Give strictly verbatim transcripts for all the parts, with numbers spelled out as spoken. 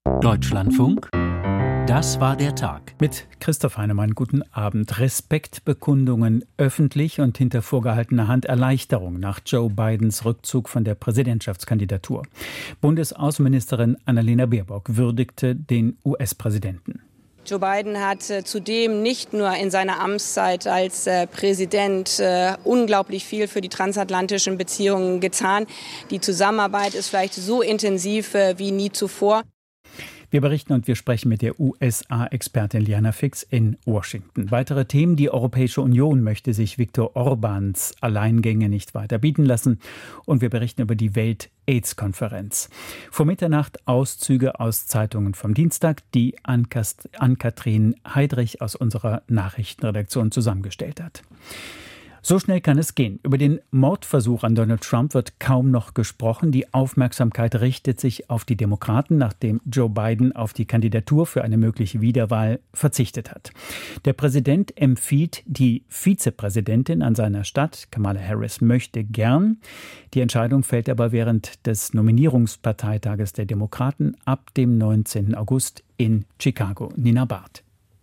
Deutschlandfunk, das war der Tag. Mit Christoph Heinemann, guten Abend. Respektbekundungen öffentlich und hinter vorgehaltener Hand Erleichterung nach Joe Bidens Rückzug von der Präsidentschaftskandidatur. Bundesaußenministerin Annalena Baerbock würdigte den U S-Präsidenten. Joe Biden hat äh, zudem nicht nur in seiner Amtszeit als äh, Präsident äh, unglaublich viel für die transatlantischen Beziehungen getan. Die Zusammenarbeit ist vielleicht so intensiv äh, wie nie zuvor. Wir berichten und wir sprechen mit der U S A-Expertin Liana Fix in Washington. Weitere Themen: Die Europäische Union möchte sich Viktor Orbáns Alleingänge nicht weiter bieten lassen. Und wir berichten über die Welt-AIDS-Konferenz. Vor Mitternacht Auszüge aus Zeitungen vom Dienstag, die Ann-Kathrin Heidrich aus unserer Nachrichtenredaktion zusammengestellt hat. So schnell kann es gehen. Über den Mordversuch an Donald Trump wird kaum noch gesprochen. Die Aufmerksamkeit richtet sich auf die Demokraten, nachdem Joe Biden auf die Kandidatur für eine mögliche Wiederwahl verzichtet hat. Der Präsident empfiehlt die Vizepräsidentin an seiner Stadt. Kamala Harris möchte gern. Die Entscheidung fällt aber während des Nominierungsparteitages der Demokraten ab dem neunzehnten August in Chicago. Nina Barth.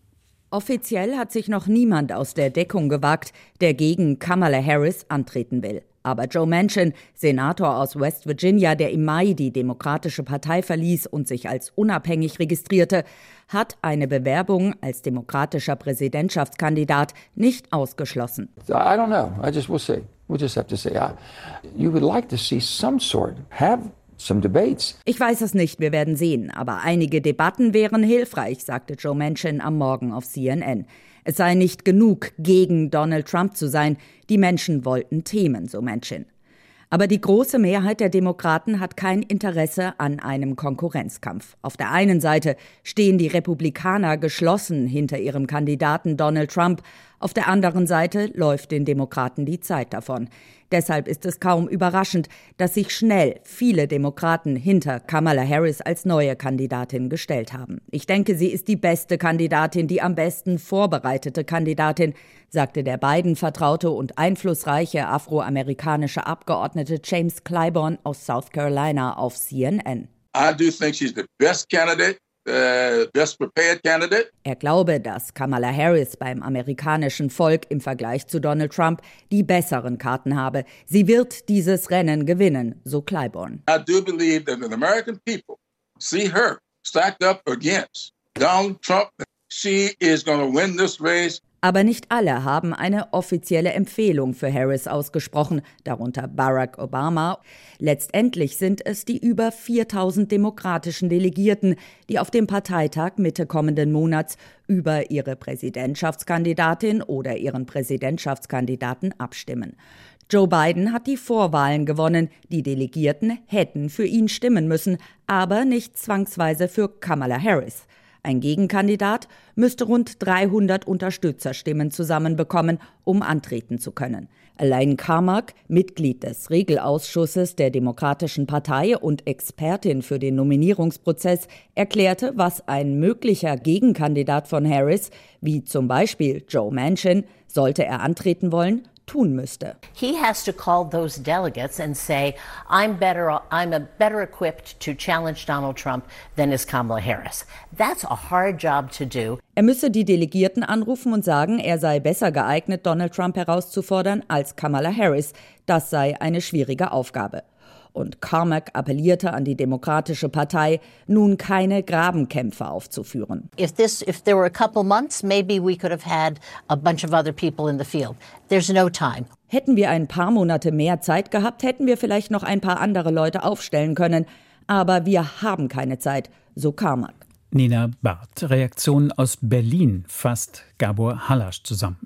Offiziell hat sich noch niemand aus der Deckung gewagt, der gegen Kamala Harris antreten will. Aber Joe Manchin, Senator aus West Virginia, der im Mai die Demokratische Partei verließ und sich als unabhängig registrierte, hat eine Bewerbung als demokratischer Präsidentschaftskandidat nicht ausgeschlossen. I don't know. I just will say. We'll just have to say. I, you would like to see some sort have some debates. Ich weiß es nicht, wir werden sehen. Aber einige Debatten wären hilfreich, sagte Joe Manchin am Morgen auf C N N. Es sei nicht genug, gegen Donald Trump zu sein. Die Menschen wollten Themen, so Manchin. Aber die große Mehrheit der Demokraten hat kein Interesse an einem Konkurrenzkampf. Auf der einen Seite stehen die Republikaner geschlossen hinter ihrem Kandidaten Donald Trump. Auf der anderen Seite läuft den Demokraten die Zeit davon. Deshalb ist es kaum überraschend, dass sich schnell viele Demokraten hinter Kamala Harris als neue Kandidatin gestellt haben. Ich denke, sie ist die beste Kandidatin, die am besten vorbereitete Kandidatin, sagte der Biden-vertraute und einflussreiche afroamerikanische Abgeordnete James Clyburn aus South Carolina auf C N N. I do think she's the best candidate. Uh, best prepared candidate. Er glaube, dass Kamala Harris beim amerikanischen Volk im Vergleich zu Donald Trump die besseren Karten habe. Sie wird dieses Rennen gewinnen, so Clyburn. I do believe that the American people see her stacked up against Donald Trump. She is going to win this race. Aber nicht alle haben eine offizielle Empfehlung für Harris ausgesprochen, darunter Barack Obama. Letztendlich sind es die über viertausend demokratischen Delegierten, die auf dem Parteitag Mitte kommenden Monats über ihre Präsidentschaftskandidatin oder ihren Präsidentschaftskandidaten abstimmen. Joe Biden hat die Vorwahlen gewonnen. Die Delegierten hätten für ihn stimmen müssen, aber nicht zwangsweise für Kamala Harris. Ein Gegenkandidat müsste rund dreihundert Unterstützerstimmen zusammenbekommen, um antreten zu können. Elaine Carmack, Mitglied des Regelausschusses der Demokratischen Partei und Expertin für den Nominierungsprozess, erklärte, was ein möglicher Gegenkandidat von Harris, wie zum Beispiel Joe Manchin, sollte er antreten wollen, tun müsste. He has to call those delegates and say, I'm better, I'm a better equipped to challenge Donald Trump than is Kamala Harris. That's a hard job to do. Er müsse die Delegierten anrufen und sagen, er sei besser geeignet, Donald Trump herauszufordern als Kamala Harris. Das sei eine schwierige Aufgabe. Und Carmack appellierte an die Demokratische Partei, nun keine Grabenkämpfe aufzuführen. If this, if there were a couple months, maybe we could have had a bunch of other people in the field. There's no time. Hätten wir ein paar Monate mehr Zeit gehabt, hätten wir vielleicht noch ein paar andere Leute aufstellen können. Aber wir haben keine Zeit, so Carmack. Nina Barth. Reaktionen aus Berlin fasst Gabor Hallasch zusammen.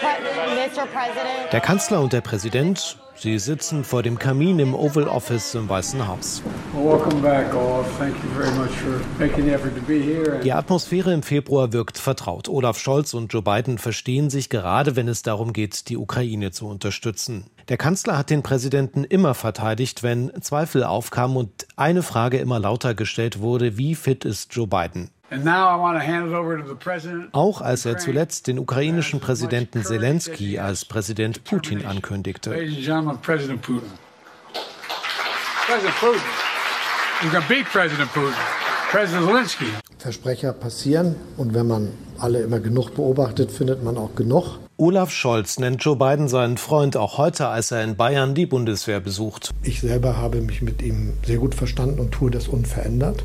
Der Kanzler und der Präsident, sie sitzen vor dem Kamin im Oval Office im Weißen Haus. Die Atmosphäre im Februar wirkt vertraut. Olaf Scholz und Joe Biden verstehen sich gerade, wenn es darum geht, die Ukraine zu unterstützen. Der Kanzler hat den Präsidenten immer verteidigt, wenn Zweifel aufkamen und eine Frage immer lauter gestellt wurde: Wie fit ist Joe Biden? Auch als er zuletzt den ukrainischen Präsidenten Zelensky als Präsident Putin ankündigte. Präsident Putin. Präsident Putin. You can beat President Putin. President Zelensky. Versprecher passieren und wenn man alle immer genug beobachtet, findet man auch genug. Olaf Scholz nennt Joe Biden seinen Freund auch heute, als er in Bayern die Bundeswehr besucht. Ich selber habe mich mit ihm sehr gut verstanden und tue das unverändert.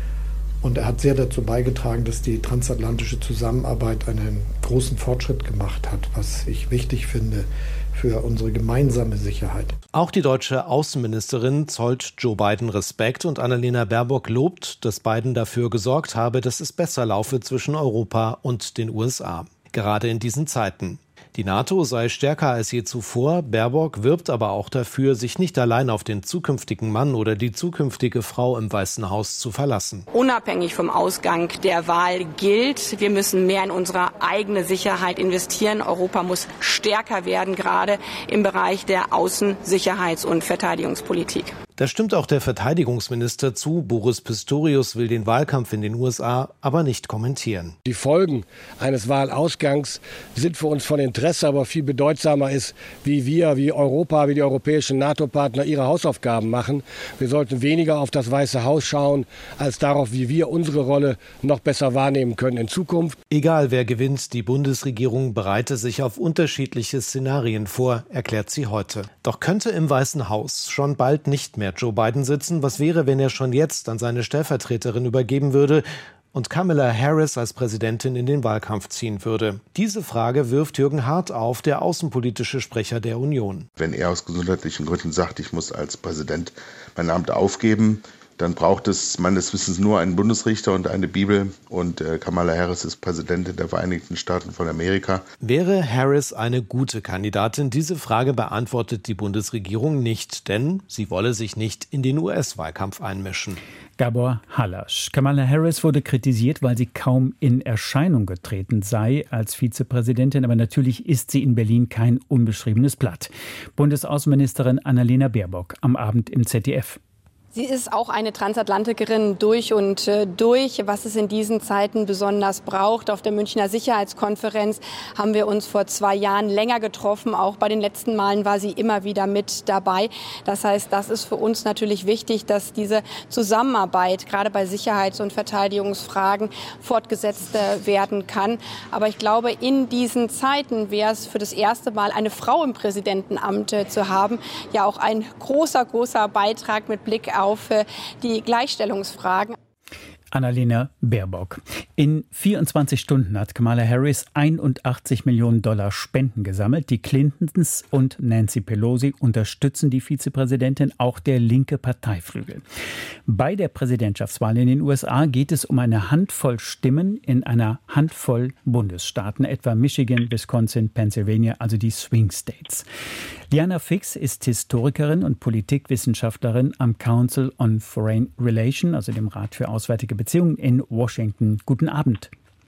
Und er hat sehr dazu beigetragen, dass die transatlantische Zusammenarbeit einen großen Fortschritt gemacht hat, was ich wichtig finde für unsere gemeinsame Sicherheit. Auch die deutsche Außenministerin zollt Joe Biden Respekt und Annalena Baerbock lobt, dass Biden dafür gesorgt habe, dass es besser laufe zwischen Europa und den U S A. Gerade in diesen Zeiten. Die NATO sei stärker als je zuvor. Baerbock wirbt aber auch dafür, sich nicht allein auf den zukünftigen Mann oder die zukünftige Frau im Weißen Haus zu verlassen. Unabhängig vom Ausgang der Wahl gilt, wir müssen mehr in unsere eigene Sicherheit investieren. Europa muss stärker werden, gerade im Bereich der Außen-, Sicherheits- und Verteidigungspolitik. Da stimmt auch der Verteidigungsminister zu. Boris Pistorius will den Wahlkampf in den U S A aber nicht kommentieren. Die Folgen eines Wahlausgangs sind für uns von Interesse, aber viel bedeutsamer ist, wie wir, wie Europa, wie die europäischen NATO-Partner ihre Hausaufgaben machen. Wir sollten weniger auf das Weiße Haus schauen, als darauf, wie wir unsere Rolle noch besser wahrnehmen können in Zukunft. Egal wer gewinnt, die Bundesregierung bereite sich auf unterschiedliche Szenarien vor, erklärt sie heute. Doch könnte im Weißen Haus schon bald nicht mehr Joe Biden sitzen. Was wäre, wenn er schon jetzt an seine Stellvertreterin übergeben würde und Kamala Harris als Präsidentin in den Wahlkampf ziehen würde? Diese Frage wirft Jürgen Hart auf, der außenpolitische Sprecher der Union. Wenn er aus gesundheitlichen Gründen sagt, ich muss als Präsident mein Amt aufgeben, dann braucht es meines Wissens nur einen Bundesrichter und eine Bibel. Und äh, Kamala Harris ist Präsidentin der Vereinigten Staaten von Amerika. Wäre Harris eine gute Kandidatin? Diese Frage beantwortet die Bundesregierung nicht, denn sie wolle sich nicht in den U S-Wahlkampf einmischen. Gabor Halasch. Kamala Harris wurde kritisiert, weil sie kaum in Erscheinung getreten sei als Vizepräsidentin. Aber natürlich ist sie in Berlin kein unbeschriebenes Blatt. Bundesaußenministerin Annalena Baerbock am Abend im Z D F. Sie ist auch eine Transatlantikerin durch und durch, was es in diesen Zeiten besonders braucht. Auf der Münchner Sicherheitskonferenz haben wir uns vor zwei Jahren länger getroffen. Auch bei den letzten Malen war sie immer wieder mit dabei. Das heißt, das ist für uns natürlich wichtig, dass diese Zusammenarbeit gerade bei Sicherheits- und Verteidigungsfragen fortgesetzt werden kann. Aber ich glaube, in diesen Zeiten wäre es für das erste Mal eine Frau im Präsidentenamt zu haben, ja auch ein großer, großer Beitrag mit Blick auf auf die Gleichstellungsfragen. Annalena Baerbock. In vierundzwanzig Stunden hat Kamala Harris einundachtzig Millionen Dollar Spenden gesammelt. Die Clintons und Nancy Pelosi unterstützen die Vizepräsidentin, auch der linke Parteiflügel. Bei der Präsidentschaftswahl in den U S A geht es um eine Handvoll Stimmen in einer Handvoll Bundesstaaten, etwa Michigan, Wisconsin, Pennsylvania, also die Swing States. Liana Fix ist Historikerin und Politikwissenschaftlerin am Council on Foreign Relations, also dem Rat für Auswärtige Beziehungen in Washington. Guten Abend.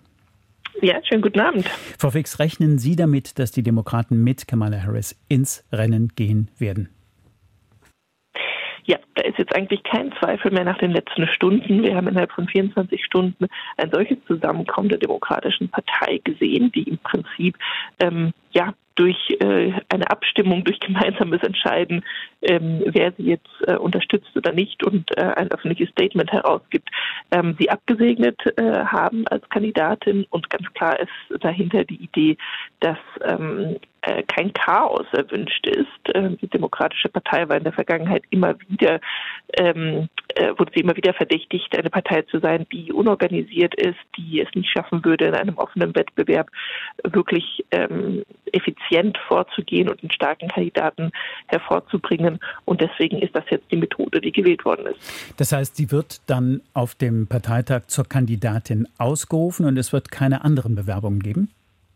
Ja, schönen guten Abend. Frau Fix, rechnen Sie damit, dass die Demokraten mit Kamala Harris ins Rennen gehen werden? Ja, da ist jetzt eigentlich kein Zweifel mehr nach den letzten Stunden. Wir haben innerhalb von vierundzwanzig Stunden ein solches Zusammenkommen der Demokratischen Partei gesehen, die im Prinzip ähm, ja durch äh, eine Abstimmung, durch gemeinsames Entscheiden, ähm, wer sie jetzt äh, unterstützt oder nicht und äh, ein öffentliches Statement herausgibt, ähm, sie abgesegnet äh, haben als Kandidatin. Und ganz klar ist dahinter die Idee, dass ähm, äh, kein Chaos erwünscht ist. Ähm, die Demokratische Partei war in der Vergangenheit immer wieder, ähm, äh, wurde sie immer wieder verdächtigt, eine Partei zu sein, die unorganisiert ist, die es nicht schaffen würde, in einem offenen Wettbewerb wirklich ähm, effizient vorzugehen und einen starken Kandidaten hervorzubringen. Und deswegen ist das jetzt die Methode, die gewählt worden ist. Das heißt, sie wird dann auf dem Parteitag zur Kandidatin ausgerufen und es wird keine anderen Bewerbungen geben?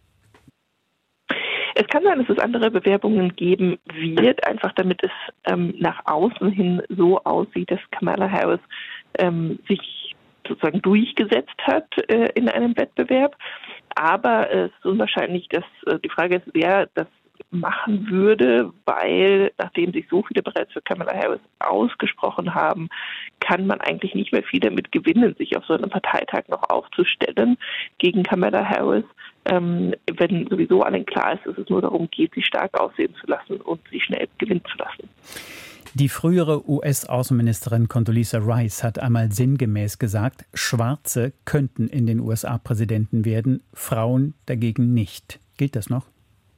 Es kann sein, dass es andere Bewerbungen geben wird, einfach damit es ähm, nach außen hin so aussieht, dass Kamala Harris ähm, sich sozusagen durchgesetzt hat äh, in einem Wettbewerb. Aber es ist unwahrscheinlich, dass äh, die Frage ist, wer das machen würde, weil nachdem sich so viele bereits für Kamala Harris ausgesprochen haben, kann man eigentlich nicht mehr viel damit gewinnen, sich auf so einem Parteitag noch aufzustellen gegen Kamala Harris. ähm, wenn sowieso allen klar ist, dass es nur darum geht, sie stark aussehen zu lassen und sie schnell gewinnen zu lassen. Die frühere U S-Außenministerin Condoleezza Rice hat einmal sinngemäß gesagt, Schwarze könnten in den U S A Präsidenten werden, Frauen dagegen nicht. Gilt das noch?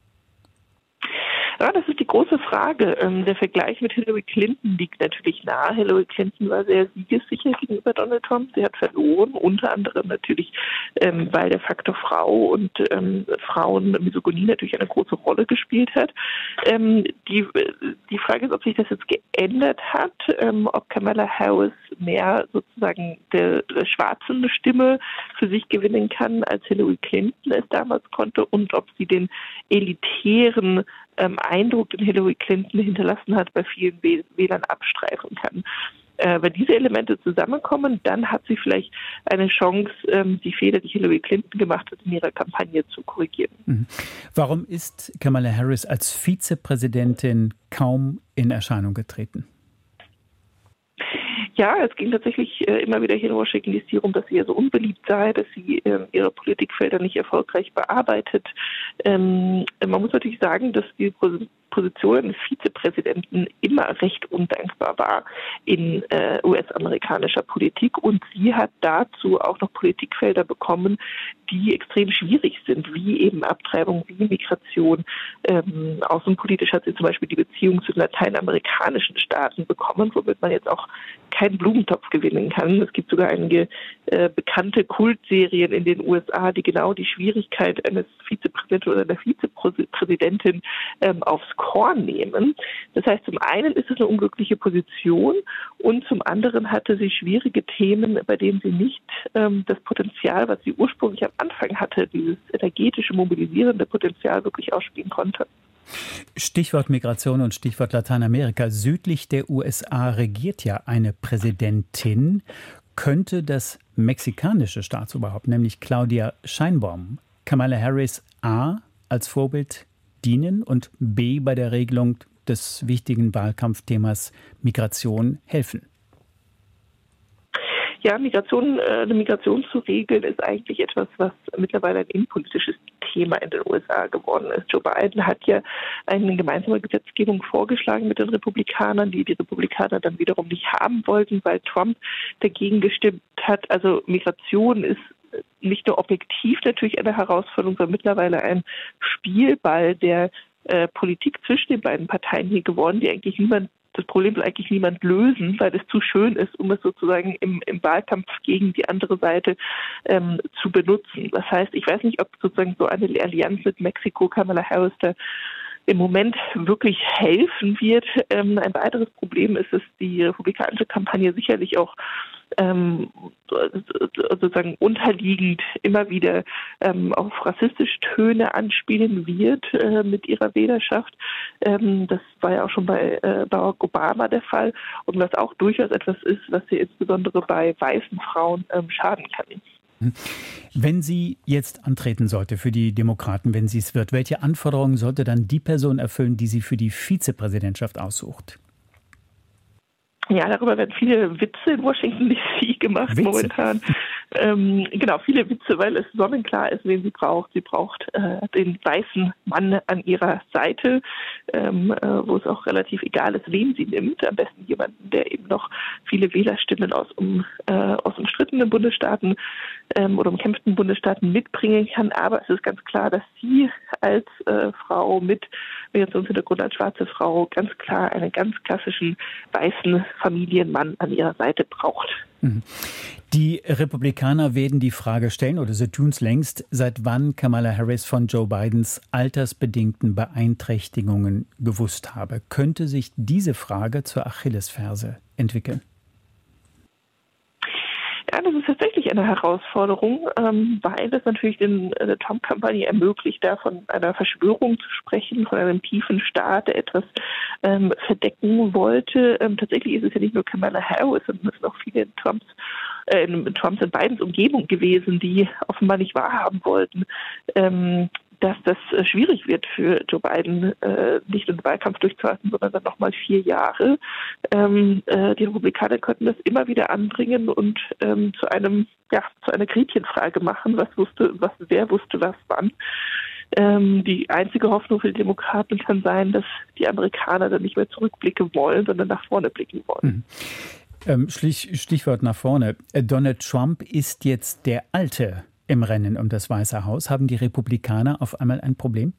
Ja, das ist die große Frage. Der Vergleich mit Hillary Clinton liegt natürlich nahe. Hillary Clinton war sehr siegessicher gegenüber Donald Trump. Sie hat verloren, unter anderem natürlich, ähm, weil der Faktor Frau und ähm, Frauenmisogynie natürlich eine große Rolle gespielt hat. Ähm, die, die Frage ist, ob sich das jetzt geändert hat, ähm, ob Kamala Harris mehr sozusagen der, der schwarzen Stimme für sich gewinnen kann, als Hillary Clinton es damals konnte, und ob sie den elitären ähm, Eindruck, den Hillary Clinton hinterlassen hat, bei vielen Wählern abstreifen kann. Äh, wenn diese Elemente zusammenkommen, dann hat sie vielleicht eine Chance, ähm, die Fehler, die Hillary Clinton gemacht hat, in ihrer Kampagne zu korrigieren. Mhm. Warum ist Kamala Harris als Vizepräsidentin kaum in Erscheinung getreten? Ja, es ging tatsächlich äh, immer wieder hier in Washington D C rum, dass sie ja so unbeliebt sei, dass sie äh, ihre Politikfelder nicht erfolgreich bearbeitet. Ähm, man muss natürlich sagen, dass die Position des Vizepräsidenten immer recht undankbar war in äh, U S-amerikanischer Politik, und sie hat dazu auch noch Politikfelder bekommen, die extrem schwierig sind, wie eben Abtreibung, wie Migration. Ähm, außenpolitisch hat sie zum Beispiel die Beziehung zu den lateinamerikanischen Staaten bekommen, womit man jetzt auch keinen Blumentopf gewinnen kann. Es gibt sogar einige äh, bekannte Kultserien in den U S A, die genau die Schwierigkeit eines Vizepräsidenten oder einer Vizepräsidentin ähm, aufs Korn nehmen. Das heißt, zum einen ist es eine unglückliche Position, und zum anderen hatte sie schwierige Themen, bei denen sie nicht ähm, das Potenzial, was sie ursprünglich am Anfang hatte, dieses energetische, mobilisierende Potenzial wirklich ausspielen konnte. Stichwort Migration und Stichwort Lateinamerika. Südlich der U S A regiert ja eine Präsidentin. Könnte das mexikanische Staatsoberhaupt, nämlich Claudia Sheinbaum, Kamala Harris A. als Vorbild dienen und B. bei der Regelung des wichtigen Wahlkampfthemas Migration helfen? Ja, Migration, eine Migration zu regeln, ist eigentlich etwas, was mittlerweile ein innenpolitisches Thema in den U S A geworden ist. Joe Biden hat ja eine gemeinsame Gesetzgebung vorgeschlagen mit den Republikanern, die die Republikaner dann wiederum nicht haben wollten, weil Trump dagegen gestimmt hat. Also Migration ist nicht nur objektiv natürlich eine Herausforderung, sondern mittlerweile ein Spielball der äh, Politik zwischen den beiden Parteien hier geworden, die eigentlich niemand Das Problem will eigentlich niemand lösen, weil es zu schön ist, um es sozusagen im, im Wahlkampf gegen die andere Seite ähm, zu benutzen. Das heißt, ich weiß nicht, ob sozusagen so eine Allianz mit Mexiko, Kamala Harris, da im Moment wirklich helfen wird. Ähm, ein weiteres Problem ist, dass die republikanische Kampagne sicherlich auch ähm, sozusagen unterliegend immer wieder ähm, auf rassistische Töne anspielen wird äh, mit ihrer Wählerschaft. Ähm, das war ja auch schon bei äh, Barack Obama der Fall, und was auch durchaus etwas ist, was hier insbesondere bei weißen Frauen ähm, schaden kann. Wenn sie jetzt antreten sollte für die Demokraten, wenn sie es wird, welche Anforderungen sollte dann die Person erfüllen, die sie für die Vizepräsidentschaft aussucht? Ja, darüber werden viele Witze in Washington D C gemacht Witze. momentan. Ähm, genau, viele Witze, weil es sonnenklar ist, wen sie braucht. Sie braucht äh, den weißen Mann an ihrer Seite, ähm, äh, wo es auch relativ egal ist, wen sie nimmt. Am besten jemanden, der eben noch viele Wählerstimmen aus, um, äh, aus umstrittenen Bundesstaaten ähm, oder umkämpften Bundesstaaten mitbringen kann. Aber es ist ganz klar, dass sie als äh, Frau mit Migrationshintergrund, als schwarze Frau, ganz klar einen ganz klassischen weißen Familienmann an ihrer Seite braucht. Die Republikaner werden die Frage stellen, oder sie tun es längst, seit wann Kamala Harris von Joe Bidens altersbedingten Beeinträchtigungen gewusst habe. Könnte sich diese Frage zur Achillesferse entwickeln? Ja, das ist tatsächlich eine Herausforderung, ähm, weil es natürlich den, der Trump-Kampagne ermöglicht, da von einer Verschwörung zu sprechen, von einem tiefen Staat, der etwas ähm, verdecken wollte. Ähm, tatsächlich ist es ja nicht nur Kamala Harris, sondern es sind auch viele in Trumps, äh, in Trumps und Bidens Umgebung gewesen, die offenbar nicht wahrhaben wollten, ähm, dass das äh, schwierig wird für Joe Biden, äh, nicht den Wahlkampf durchzuhalten, sondern dann nochmal vier Jahre. Ähm, äh, die Republikaner könnten das immer wieder anbringen und ähm, zu einem, ja, zu einer Gretchenfrage machen, was wusste, was, wer wusste was wann. Ähm, die einzige Hoffnung für die Demokraten kann sein, dass die Amerikaner dann nicht mehr zurückblicken wollen, sondern nach vorne blicken wollen. Mhm. Ähm, Stichwort nach vorne. Donald Trump ist jetzt der Alte im Rennen um das Weiße Haus. Haben die Republikaner auf einmal ein Problem?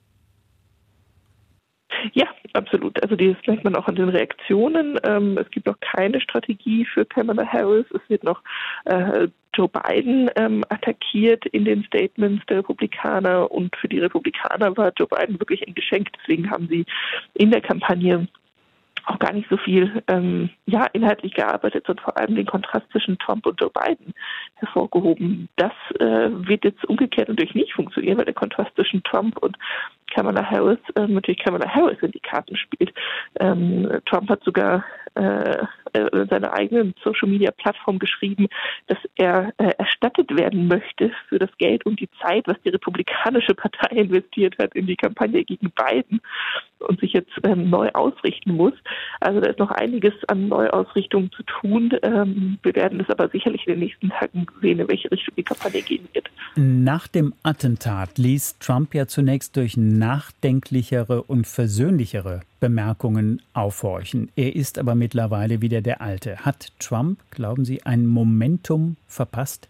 Ja, absolut. Also das merkt man auch an den Reaktionen. Ähm, es gibt noch keine Strategie für Kamala Harris. Es wird noch äh, Joe Biden ähm, attackiert in den Statements der Republikaner. Und für die Republikaner war Joe Biden wirklich ein Geschenk. Deswegen haben sie in der Kampagne auch gar nicht so viel ähm, ja, inhaltlich gearbeitet und vor allem den Kontrast zwischen Trump und Joe Biden hervorgehoben. Das äh, wird jetzt umgekehrt natürlich nicht funktionieren, weil der Kontrast zwischen Trump und Kamala Harris äh, natürlich Kamala Harris in die Karten spielt. Ähm, Trump hat sogar äh, in seiner eigenen Social-Media-Plattform geschrieben, dass er äh, erstattet werden möchte für das Geld und die Zeit, was die Republikanische Partei investiert hat in die Kampagne gegen Biden und sich jetzt ähm, neu ausrichten muss. Also da ist noch einiges an Neuausrichtung zu tun. Ähm, wir werden es aber sicherlich in den nächsten Tagen sehen, in welche Richtung die Kampagne gehen wird. Nach dem Attentat ließ Trump ja zunächst durch nachdenklichere und versöhnlichere Bemerkungen aufhorchen. Er ist aber mittlerweile wieder der Alte. Hat Trump, glauben Sie, ein Momentum verpasst?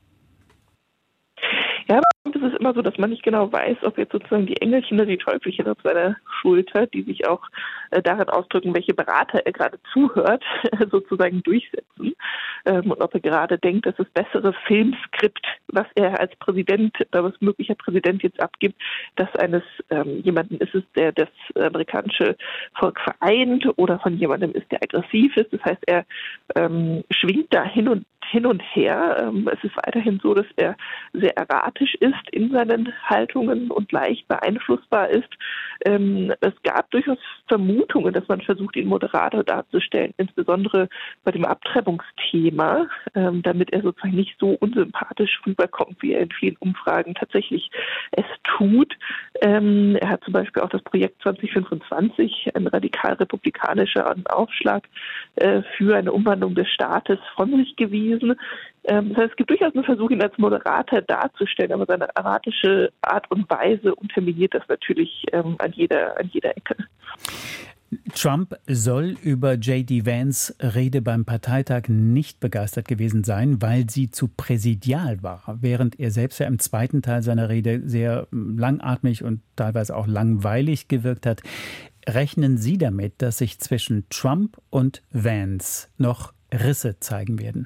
Ja, es ist immer so, dass man nicht genau weiß, ob jetzt sozusagen die Engelchen oder die Teufelchen auf seiner Schulter, die sich auch äh, darin ausdrücken, welche Berater er gerade zuhört, sozusagen durchsetzen. Ähm, und ob er gerade denkt, dass das bessere Filmskript, was er als Präsident oder was möglicher Präsident jetzt abgibt, das eines ähm, jemanden ist es, der das amerikanische Volk vereint oder von jemandem ist, der aggressiv ist. Das heißt, er ähm, schwingt da hin und hin und her. Ähm, es ist weiterhin so, dass er sehr erratisch ist in seinen Haltungen und leicht beeinflussbar ist. Ähm, es gab durchaus Vermutungen, dass man versucht, ihn moderater darzustellen, insbesondere bei dem Abtreibungsthema, ähm, damit er sozusagen nicht so unsympathisch rüberkommt, wie er in vielen Umfragen tatsächlich es tut. Ähm, er hat zum Beispiel auch das Projekt zwanzig fünfundzwanzig, ein radikal-republikanischer Aufschlag äh, für eine Umwandlung des Staates, von sich gewiesen. Das heißt, es gibt durchaus einen Versuch, ihn als Moderator darzustellen, aber seine erratische Art und Weise unterminiert das natürlich ähm, an jeder, an jeder Ecke. Trump soll über J D Vance Rede beim Parteitag nicht begeistert gewesen sein, weil sie zu präsidial war, während er selbst ja im zweiten Teil seiner Rede sehr langatmig und teilweise auch langweilig gewirkt hat. Rechnen Sie damit, dass sich zwischen Trump und Vance noch Risse zeigen werden?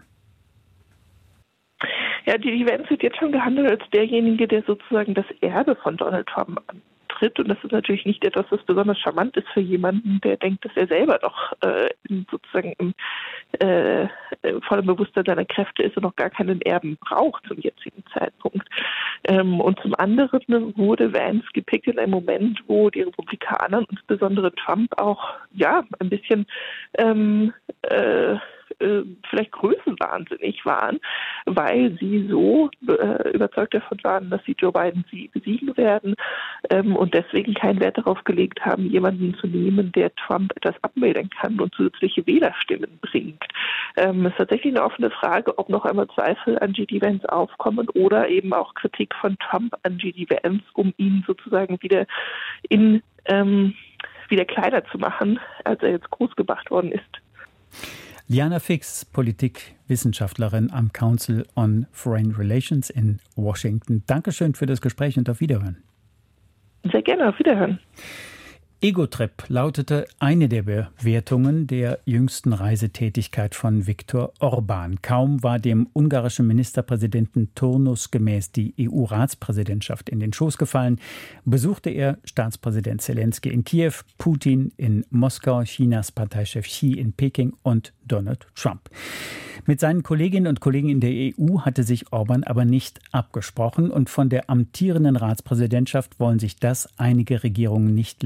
Ja, die, die Vance wird jetzt schon gehandelt als derjenige, der sozusagen das Erbe von Donald Trump antritt. Und das ist natürlich nicht etwas, was besonders charmant ist für jemanden, der denkt, dass er selber doch äh, sozusagen im äh, vollen Bewusstsein seiner Kräfte ist und noch gar keinen Erben braucht zum jetzigen Zeitpunkt. Ähm, und zum anderen wurde Vance gepickt in einem Moment, wo die Republikaner und insbesondere Trump auch ja ein bisschen ähm, äh, vielleicht größenwahnsinnig waren, weil sie so äh, überzeugt davon waren, dass sie Joe Biden sie besiegen werden ähm, und deswegen keinen Wert darauf gelegt haben, jemanden zu nehmen, der Trump etwas abmildern kann und zusätzliche Wählerstimmen bringt. Ähm, es ist tatsächlich eine offene Frage, ob noch einmal Zweifel an J D Vance aufkommen oder eben auch Kritik von Trump an J D Vance, um ihn sozusagen wieder in ähm, wieder kleiner zu machen, als er jetzt groß gemacht worden ist. Liana Fix, Politikwissenschaftlerin am Council on Foreign Relations in Washington. Dankeschön für das Gespräch und auf Wiederhören. Sehr gerne, auf Wiederhören. Ego-Trip lautete eine der Bewertungen der jüngsten Reisetätigkeit von Viktor Orbán. Kaum war dem ungarischen Ministerpräsidenten turnusgemäß die E U-Ratspräsidentschaft in den Schoß gefallen, besuchte er Staatspräsident Zelensky in Kiew, Putin in Moskau, Chinas Parteichef Xi in Peking und Donald Trump. Mit seinen Kolleginnen und Kollegen in der E U hatte sich Orbán aber nicht abgesprochen und von der amtierenden Ratspräsidentschaft wollen sich das einige Regierungen nicht länger bieten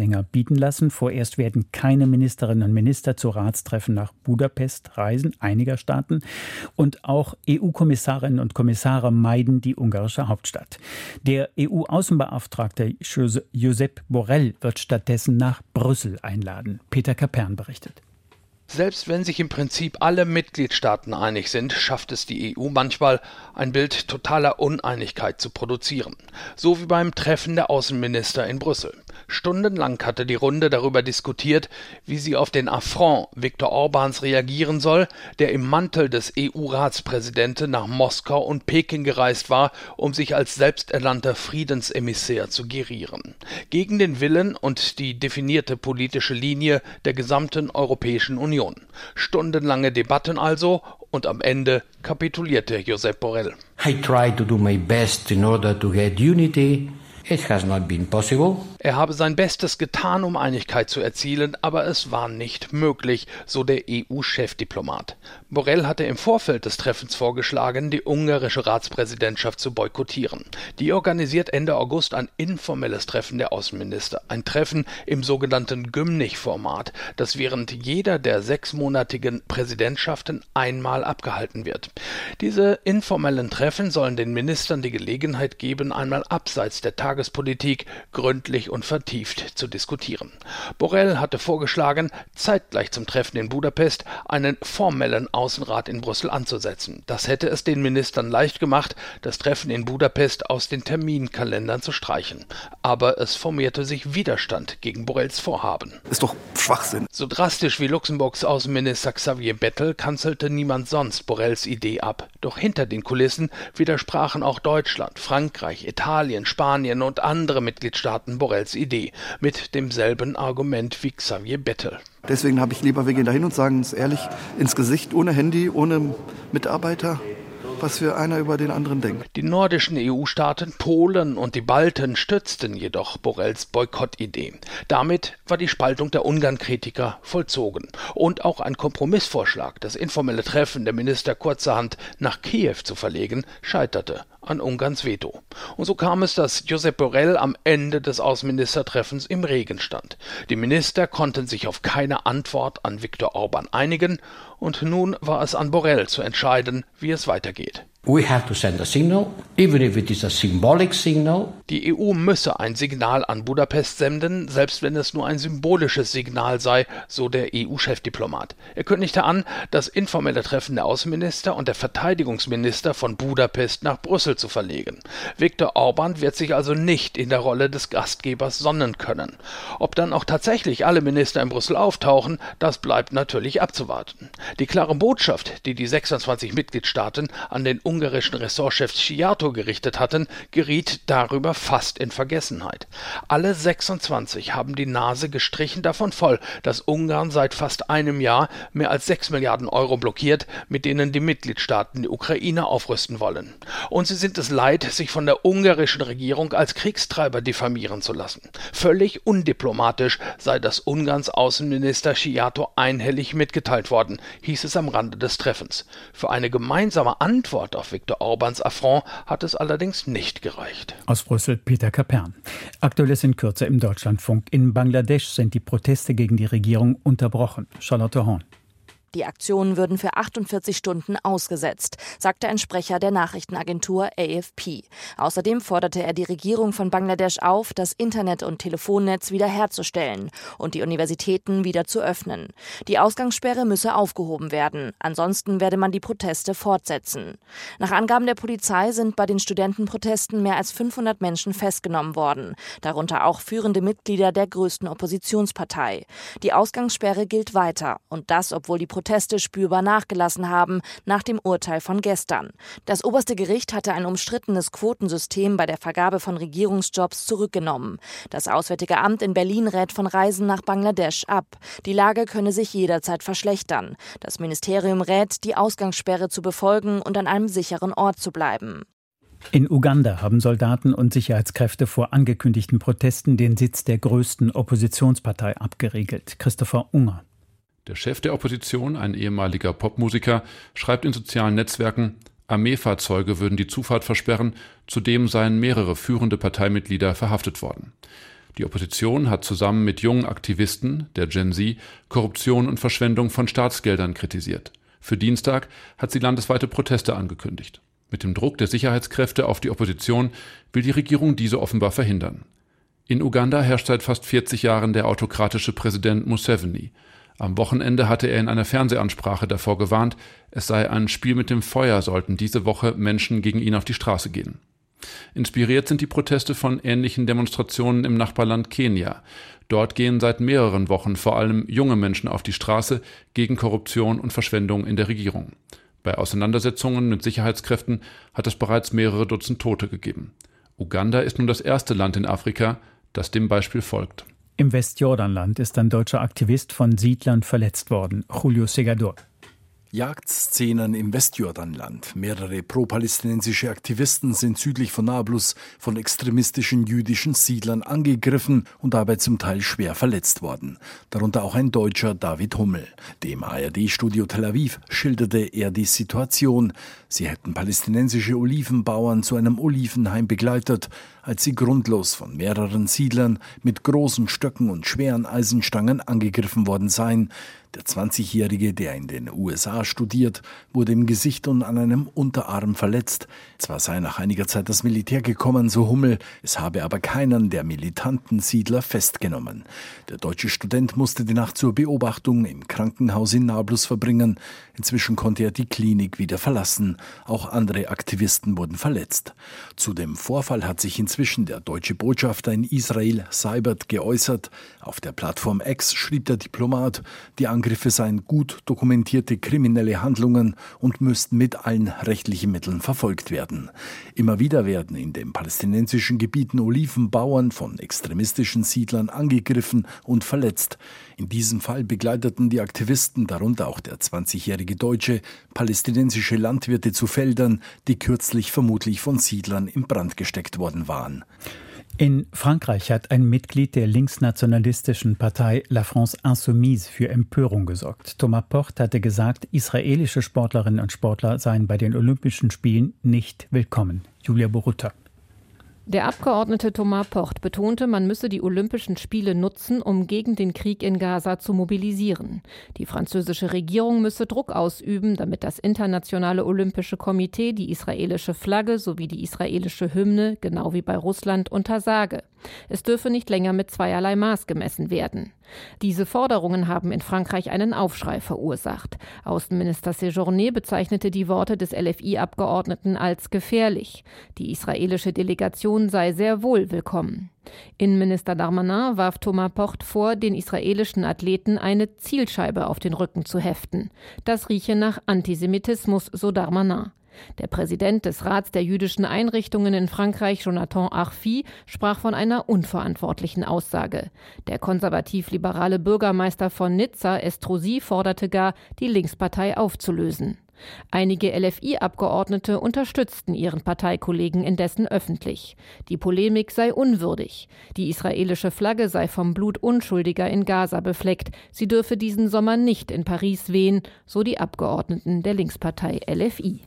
verbieten lassen. Vorerst werden keine Ministerinnen und Minister zu Ratstreffen nach Budapest reisen, einiger Staaten. Und auch E U-Kommissarinnen und Kommissare meiden die ungarische Hauptstadt. Der E U-Außenbeauftragte Josep Borrell wird stattdessen nach Brüssel einladen. Peter Kapern berichtet. Selbst wenn sich im Prinzip alle Mitgliedstaaten einig sind, schafft es die E U manchmal, ein Bild totaler Uneinigkeit zu produzieren. So wie beim Treffen der Außenminister in Brüssel. Stundenlang hatte die Runde darüber diskutiert, wie sie auf den Affront Viktor Orbáns reagieren soll, der im Mantel des E U-Ratspräsidenten nach Moskau und Peking gereist war, um sich als selbsternannter Friedensemissär zu gerieren. Gegen den Willen und die definierte politische Linie der gesamten Europäischen Union. Stundenlange Debatten also, und am Ende kapitulierte Josep Borrell. I tried to do my best in order to get unity. It has not been possible. Er habe sein Bestes getan, um Einigkeit zu erzielen, aber es war nicht möglich, so der E U-Chefdiplomat. Borrell hatte im Vorfeld des Treffens vorgeschlagen, die ungarische Ratspräsidentschaft zu boykottieren. Die organisiert Ende August ein informelles Treffen der Außenminister. Ein Treffen im sogenannten Gymnich-Format, das während jeder der sechsmonatigen Präsidentschaften einmal abgehalten wird. Diese informellen Treffen sollen den Ministern die Gelegenheit geben, einmal abseits der Tagespolitik gründlich und vertieft zu diskutieren. Borrell hatte vorgeschlagen, zeitgleich zum Treffen in Budapest einen formellen Außenrat in Brüssel anzusetzen. Das hätte es den Ministern leicht gemacht, das Treffen in Budapest aus den Terminkalendern zu streichen. Aber es formierte sich Widerstand gegen Borrells Vorhaben. Ist doch Schwachsinn. So drastisch wie Luxemburgs Außenminister Xavier Bettel kanzelte niemand sonst Borrells Idee ab. Doch hinter den Kulissen widersprachen auch Deutschland, Frankreich, Italien, Spanien und andere Mitgliedstaaten Borrells Idee mit demselben Argument wie Xavier Bettel. Deswegen habe ich lieber, wir gehen dahin und sagen es ehrlich ins Gesicht, ohne Handy, ohne Mitarbeiter, was wir einer über den anderen denken. Die nordischen E U-Staaten, Polen und die Balten stützten jedoch Borrells Boykottidee. Damit war die Spaltung der Ungarn-Kritiker vollzogen. Und auch ein Kompromissvorschlag, das informelle Treffen der Minister kurzerhand nach Kiew zu verlegen, scheiterte an Ungarns Veto. Und so kam es, dass Josep Borrell am Ende des Außenministertreffens im Regen stand. Die Minister konnten sich auf keine Antwort an Viktor Orbán einigen und nun war es an Borrell zu entscheiden, wie es weitergeht. We have to send a signal, even if it is a symbolic signal. Die E U müsse ein Signal an Budapest senden, selbst wenn es nur ein symbolisches Signal sei, so der E U-Chefdiplomat. Er kündigte an, das informelle Treffen der Außenminister und der Verteidigungsminister von Budapest nach Brüssel zu verlegen. Viktor Orbán wird sich also nicht in der Rolle des Gastgebers sonnen können. Ob dann auch tatsächlich alle Minister in Brüssel auftauchen, das bleibt natürlich abzuwarten. Die klare Botschaft, die die sechsundzwanzig Mitgliedstaaten an den ungarischen Ressortchef Szijjártó gerichtet hatten, geriet darüber fast in Vergessenheit. Alle sechsundzwanzig haben die Nase gestrichen davon voll, dass Ungarn seit fast einem Jahr mehr als sechs Milliarden Euro blockiert, mit denen die Mitgliedstaaten die Ukraine aufrüsten wollen. Und sie sind es leid, sich von der ungarischen Regierung als Kriegstreiber diffamieren zu lassen. Völlig undiplomatisch sei das Ungarns Außenminister Szijjártó einhellig mitgeteilt worden, hieß es am Rande des Treffens. Für eine gemeinsame Antwort auf Viktor Orbáns Affront hat es allerdings nicht gereicht. Aus Brüssel Peter Kapern. Aktuelles in Kürze im Deutschlandfunk. In Bangladesch sind die Proteste gegen die Regierung unterbrochen. Charlotte Horn. Die Aktionen würden für achtundvierzig Stunden ausgesetzt, sagte ein Sprecher der Nachrichtenagentur A F P. Außerdem forderte er die Regierung von Bangladesch auf, das Internet- und Telefonnetz wiederherzustellen und die Universitäten wieder zu öffnen. Die Ausgangssperre müsse aufgehoben werden, ansonsten werde man die Proteste fortsetzen. Nach Angaben der Polizei sind bei den Studentenprotesten mehr als fünfhundert Menschen festgenommen worden, darunter auch führende Mitglieder der größten Oppositionspartei. Die Ausgangssperre gilt weiter und das, obwohl die Proteste spürbar nachgelassen haben nach dem Urteil von gestern. Das oberste Gericht hatte ein umstrittenes Quotensystem bei der Vergabe von Regierungsjobs zurückgenommen. Das Auswärtige Amt in Berlin rät von Reisen nach Bangladesch ab. Die Lage könne sich jederzeit verschlechtern. Das Ministerium rät, die Ausgangssperre zu befolgen und an einem sicheren Ort zu bleiben. In Uganda haben Soldaten und Sicherheitskräfte vor angekündigten Protesten den Sitz der größten Oppositionspartei abgeriegelt. Christopher Unger. Der Chef der Opposition, ein ehemaliger Popmusiker, schreibt in sozialen Netzwerken, Armeefahrzeuge würden die Zufahrt versperren, zudem seien mehrere führende Parteimitglieder verhaftet worden. Die Opposition hat zusammen mit jungen Aktivisten, der Gen Z, Korruption und Verschwendung von Staatsgeldern kritisiert. Für Dienstag hat sie landesweite Proteste angekündigt. Mit dem Druck der Sicherheitskräfte auf die Opposition will die Regierung diese offenbar verhindern. In Uganda herrscht seit fast vierzig Jahren der autokratische Präsident Museveni. Am Wochenende hatte er in einer Fernsehansprache davor gewarnt, es sei ein Spiel mit dem Feuer, sollten diese Woche Menschen gegen ihn auf die Straße gehen. Inspiriert sind die Proteste von ähnlichen Demonstrationen im Nachbarland Kenia. Dort gehen seit mehreren Wochen vor allem junge Menschen auf die Straße gegen Korruption und Verschwendung in der Regierung. Bei Auseinandersetzungen mit Sicherheitskräften hat es bereits mehrere Dutzend Tote gegeben. Uganda ist nun das erste Land in Afrika, das dem Beispiel folgt. Im Westjordanland ist ein deutscher Aktivist von Siedlern verletzt worden. Julio Segador. Jagdszenen im Westjordanland. Mehrere pro-palästinensische Aktivisten sind südlich von Nablus von extremistischen jüdischen Siedlern angegriffen und dabei zum Teil schwer verletzt worden. Darunter auch ein Deutscher, David Hummel. Dem A R D-Studio Tel Aviv schilderte er die Situation. Sie hätten palästinensische Olivenbauern zu einem Olivenhain begleitet, als sie grundlos von mehreren Siedlern mit großen Stöcken und schweren Eisenstangen angegriffen worden seien. Der zwanzigjährige, der in den U S A studiert, wurde im Gesicht und an einem Unterarm verletzt. Zwar sei nach einiger Zeit das Militär gekommen, so Hummel, es habe aber keinen der militanten Siedler festgenommen. Der deutsche Student musste die Nacht zur Beobachtung im Krankenhaus in Nablus verbringen. Inzwischen konnte er die Klinik wieder verlassen. Auch andere Aktivisten wurden verletzt. Zu dem Vorfall hat sich inzwischen der deutsche Botschafter in Israel, Seibert, geäußert. Auf der Plattform X schrieb der Diplomat, die Angriffe seien gut dokumentierte kriminelle Handlungen und müssten mit allen rechtlichen Mitteln verfolgt werden. Immer wieder werden in den palästinensischen Gebieten Olivenbauern von extremistischen Siedlern angegriffen und verletzt. In diesem Fall begleiteten die Aktivisten, darunter auch der zwanzigjährige Deutsche, palästinensische Landwirte zu Feldern, die kürzlich vermutlich von Siedlern in Brand gesteckt worden waren. In Frankreich hat ein Mitglied der linksnationalistischen Partei La France Insoumise für Empörung gesorgt. Thomas Porte hatte gesagt, israelische Sportlerinnen und Sportler seien bei den Olympischen Spielen nicht willkommen. Julia Borutta. Der Abgeordnete Thomas Porte betonte, man müsse die Olympischen Spiele nutzen, um gegen den Krieg in Gaza zu mobilisieren. Die französische Regierung müsse Druck ausüben, damit das Internationale Olympische Komitee die israelische Flagge sowie die israelische Hymne, genau wie bei Russland, untersage. Es dürfe nicht länger mit zweierlei Maß gemessen werden. Diese Forderungen haben in Frankreich einen Aufschrei verursacht. Außenminister Séjourné bezeichnete die Worte des L F I-Abgeordneten als gefährlich. Die israelische Delegation sei sehr wohl willkommen. Innenminister Darmanin warf Thomas Porte vor, den israelischen Athleten eine Zielscheibe auf den Rücken zu heften. Das rieche nach Antisemitismus, so Darmanin. Der Präsident des Rats der jüdischen Einrichtungen in Frankreich, Jonathan Arfi, sprach von einer unverantwortlichen Aussage. Der konservativ-liberale Bürgermeister von Nizza, Estrosi, forderte gar, die Linkspartei aufzulösen. Einige L F I-Abgeordnete unterstützten ihren Parteikollegen indessen öffentlich. Die Polemik sei unwürdig. Die israelische Flagge sei vom Blut Unschuldiger in Gaza befleckt. Sie dürfe diesen Sommer nicht in Paris wehen, so die Abgeordneten der Linkspartei L F I.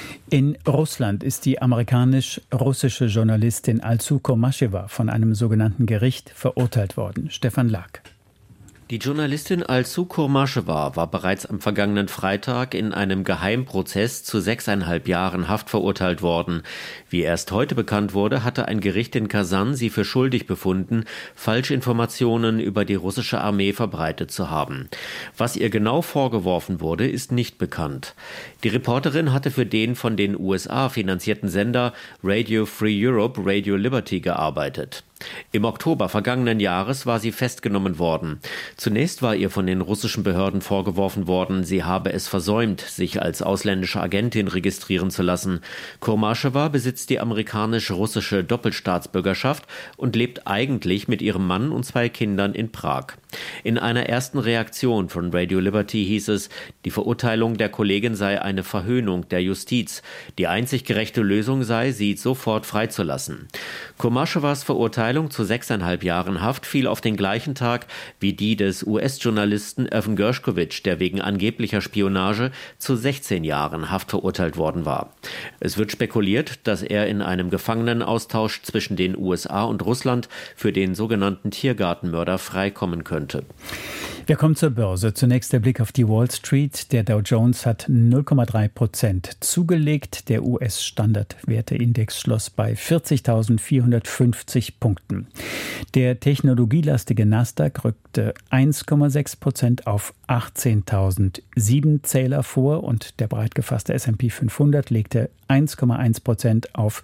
In Russland ist die amerikanisch-russische Journalistin Alsu Komaschewa von einem sogenannten Gericht verurteilt worden. Stefan Lag. Die Journalistin Alsu Komaschewa war bereits am vergangenen Freitag in einem Geheimprozess zu sechseinhalb Jahren Haft verurteilt worden. Wie erst heute bekannt wurde, hatte ein Gericht in Kasan sie für schuldig befunden, Falschinformationen über die russische Armee verbreitet zu haben. Was ihr genau vorgeworfen wurde, ist nicht bekannt. Die Reporterin hatte für den von den U S A finanzierten Sender Radio Free Europe, Radio Liberty gearbeitet. Im Oktober vergangenen Jahres war sie festgenommen worden. Zunächst war ihr von den russischen Behörden vorgeworfen worden, sie habe es versäumt, sich als ausländische Agentin registrieren zu lassen. Komaschewa besitzt die amerikanisch-russische Doppelstaatsbürgerschaft und lebt eigentlich mit ihrem Mann und zwei Kindern in Prag. In einer ersten Reaktion von Radio Liberty hieß es, die Verurteilung der Kollegin sei eine Verhöhnung der Justiz. Die einzig gerechte Lösung sei, sie sofort freizulassen. Komaschewas Verurteilung Verurteilung zu sechseinhalb Jahren Haft fiel auf den gleichen Tag wie die des U S-Journalisten Evan Gershkovich, der wegen angeblicher Spionage zu sechzehn Jahren Haft verurteilt worden war. Es wird spekuliert, dass er in einem Gefangenenaustausch zwischen den U S A und Russland für den sogenannten Tiergartenmörder freikommen könnte. Wir kommen zur Börse. Zunächst der Blick auf die Wall Street. Der Dow Jones hat null Komma drei Prozent zugelegt. Der U S-Standardwerteindex schloss bei vierzigtausendvierhundertfünfzig Punkten. Der technologielastige Nasdaq rückte eins Komma sechs Prozent auf achtzehntausendsieben Zähler vor und der breit gefasste S und P fünfhundert legte eins Komma eins Prozent auf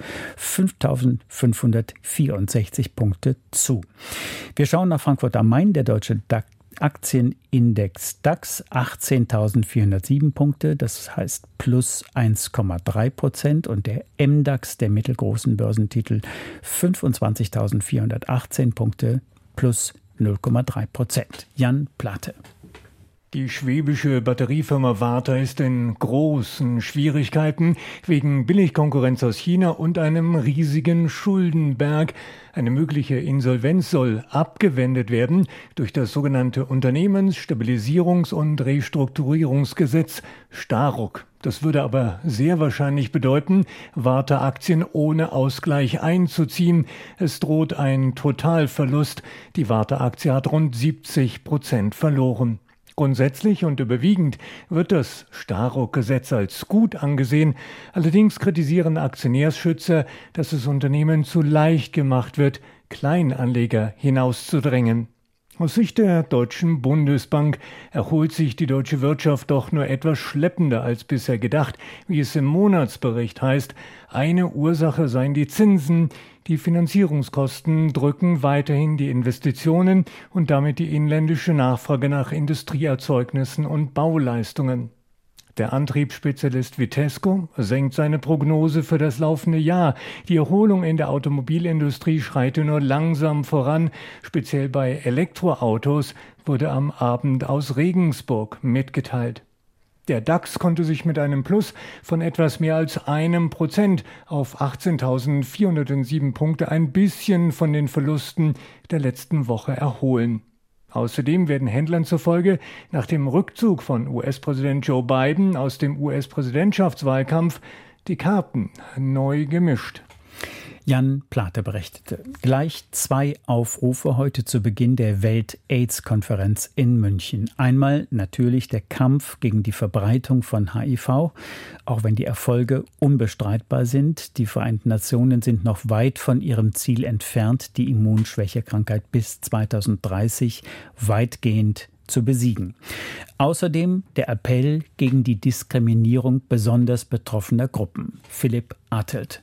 fünftausendfünfhundertvierundsechzig Punkte zu. Wir schauen nach Frankfurt am Main. Der deutsche DAX Aktienindex DAX achtzehntausendvierhundertsieben Punkte, das heißt plus eins Komma drei Prozent und der M DAX der mittelgroßen Börsentitel fünfundzwanzigtausendvierhundertachtzehn Punkte plus null Komma drei Prozent. Jan Plate. Die schwäbische Batteriefirma Varta ist in großen Schwierigkeiten wegen Billigkonkurrenz aus China und einem riesigen Schuldenberg. Eine mögliche Insolvenz soll abgewendet werden durch das sogenannte Unternehmensstabilisierungs- und Restrukturierungsgesetz STARUG. Das würde aber sehr wahrscheinlich bedeuten, Varta-Aktien ohne Ausgleich einzuziehen. Es droht ein Totalverlust. Die Varta-Aktie hat rund siebzig Prozent verloren. Grundsätzlich und überwiegend wird das STARUG-Gesetz als gut angesehen. Allerdings kritisieren Aktionärsschützer, dass das Unternehmen zu leicht gemacht wird, Kleinanleger hinauszudrängen. Aus Sicht der Deutschen Bundesbank erholt sich die deutsche Wirtschaft doch nur etwas schleppender als bisher gedacht, wie es im Monatsbericht heißt. Eine Ursache seien die Zinsen. Die Finanzierungskosten drücken weiterhin die Investitionen und damit die inländische Nachfrage nach Industrieerzeugnissen und Bauleistungen. Der Antriebsspezialist Vitesco senkt seine Prognose für das laufende Jahr. Die Erholung in der Automobilindustrie schreite nur langsam voran. Speziell bei Elektroautos wurde am Abend aus Regensburg mitgeteilt. Der DAX konnte sich mit einem Plus von etwas mehr als einem Prozent auf achtzehntausendvierhundertsieben Punkte ein bisschen von den Verlusten der letzten Woche erholen. Außerdem werden Händlern zufolge nach dem Rückzug von U S-Präsident Joe Biden aus dem U S-Präsidentschaftswahlkampf die Karten neu gemischt. Jan Plate berichtete. Gleich zwei Aufrufe heute zu Beginn der Welt-AIDS-Konferenz in München. Einmal natürlich der Kampf gegen die Verbreitung von H I V, auch wenn die Erfolge unbestreitbar sind. Die Vereinten Nationen sind noch weit von ihrem Ziel entfernt, die Immunschwächekrankheit bis zweitausenddreißig weitgehend zu besiegen. Außerdem der Appell gegen die Diskriminierung besonders betroffener Gruppen. Philipp Artelt.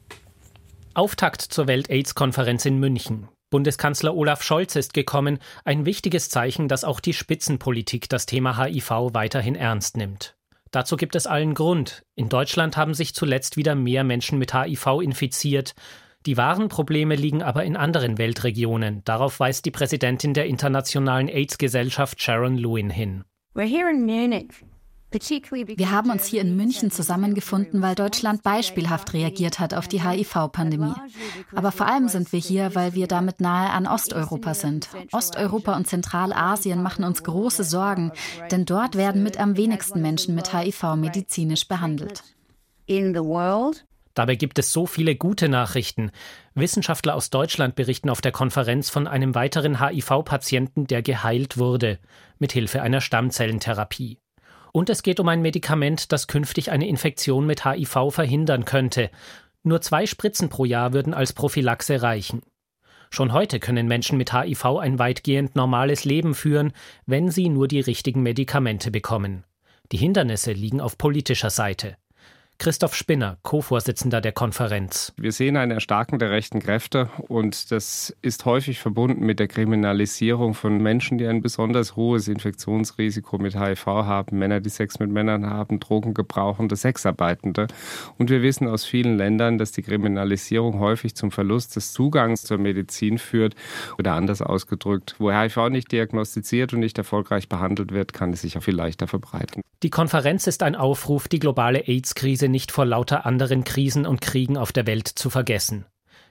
Auftakt zur Welt-AIDS-Konferenz in München. Bundeskanzler Olaf Scholz ist gekommen, ein wichtiges Zeichen, dass auch die Spitzenpolitik das Thema H I V weiterhin ernst nimmt. Dazu gibt es allen Grund. In Deutschland haben sich zuletzt wieder mehr Menschen mit H I V infiziert. Die wahren Probleme liegen aber in anderen Weltregionen. Darauf weist die Präsidentin der Internationalen AIDS-Gesellschaft Sharon Lewin hin. We're here in Munich. Wir haben uns hier in München zusammengefunden, weil Deutschland beispielhaft reagiert hat auf die H I V-Pandemie. Aber vor allem sind wir hier, weil wir damit nahe an Osteuropa sind. Osteuropa und Zentralasien machen uns große Sorgen, denn dort werden mit am wenigsten Menschen mit H I V medizinisch behandelt. Dabei gibt es so viele gute Nachrichten. Wissenschaftler aus Deutschland berichten auf der Konferenz von einem weiteren H I V-Patienten, der geheilt wurde, mithilfe einer Stammzellentherapie. Und es geht um ein Medikament, das künftig eine Infektion mit H I V verhindern könnte. Nur zwei Spritzen pro Jahr würden als Prophylaxe reichen. Schon heute können Menschen mit H I V ein weitgehend normales Leben führen, wenn sie nur die richtigen Medikamente bekommen. Die Hindernisse liegen auf politischer Seite. Christoph Spinner, Co-Vorsitzender der Konferenz. Wir sehen ein Erstarken der rechten Kräfte und das ist häufig verbunden mit der Kriminalisierung von Menschen, die ein besonders hohes Infektionsrisiko mit H I V haben, Männer, die Sex mit Männern haben, Drogengebrauchende, Sexarbeitende. Und wir wissen aus vielen Ländern, dass die Kriminalisierung häufig zum Verlust des Zugangs zur Medizin führt. Oder anders ausgedrückt, wo H I V nicht diagnostiziert und nicht erfolgreich behandelt wird, kann es sich auch viel leichter verbreiten. Die Konferenz ist ein Aufruf, die globale AIDS-Krise nicht vor lauter anderen Krisen und Kriegen auf der Welt zu vergessen.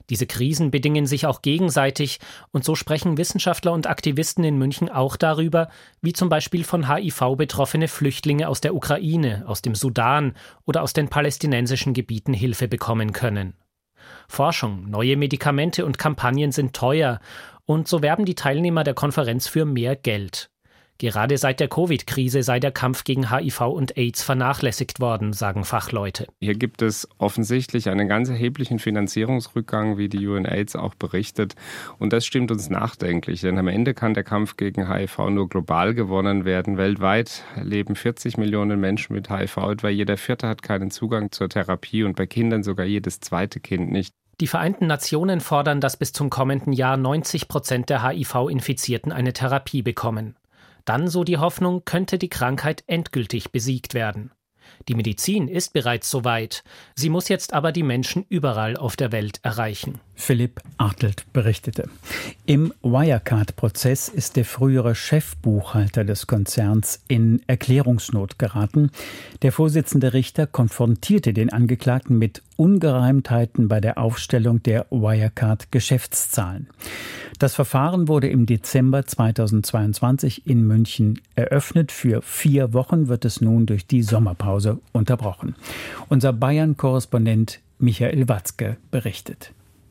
Diese Krisen bedingen sich auch gegenseitig und so sprechen Wissenschaftler und Aktivisten in München auch darüber, wie zum Beispiel von H I V betroffene Flüchtlinge aus der Ukraine, aus dem Sudan oder aus den palästinensischen Gebieten Hilfe bekommen können. Forschung, neue Medikamente und Kampagnen sind teuer und so werben die Teilnehmer der Konferenz für mehr Geld. Gerade seit der Covid-Krise sei der Kampf gegen H I V und AIDS vernachlässigt worden, sagen Fachleute. Hier gibt es offensichtlich einen ganz erheblichen Finanzierungsrückgang, wie die UNAIDS auch berichtet. Und das stimmt uns nachdenklich, denn am Ende kann der Kampf gegen H I V nur global gewonnen werden. Weltweit leben vierzig Millionen Menschen mit H I V, etwa jeder Vierte hat keinen Zugang zur Therapie und bei Kindern sogar jedes zweite Kind nicht. Die Vereinten Nationen fordern, dass bis zum kommenden Jahr neunzig Prozent der H I V-Infizierten eine Therapie bekommen. Dann, so die Hoffnung, könnte die Krankheit endgültig besiegt werden. Die Medizin ist bereits soweit. Sie muss jetzt aber die Menschen überall auf der Welt erreichen. Philipp Artelt berichtete. Im Wirecard-Prozess ist der frühere Chefbuchhalter des Konzerns in Erklärungsnot geraten. Der Vorsitzende Richter konfrontierte den Angeklagten mit Ungereimtheiten bei der Aufstellung der Wirecard-Geschäftszahlen. Das Verfahren wurde im Dezember zweitausendzweiundzwanzig in München eröffnet. Für vier Wochen wird es nun durch die Sommerpause unterbrochen. Unser Bayern-Korrespondent Michael Watzke berichtet.